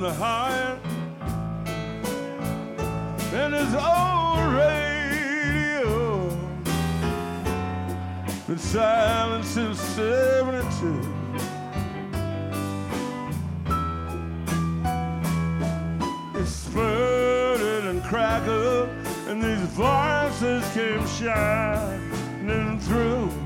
the high and his old radio been silent since 72. It sputtered and crackled and these voices came shining through.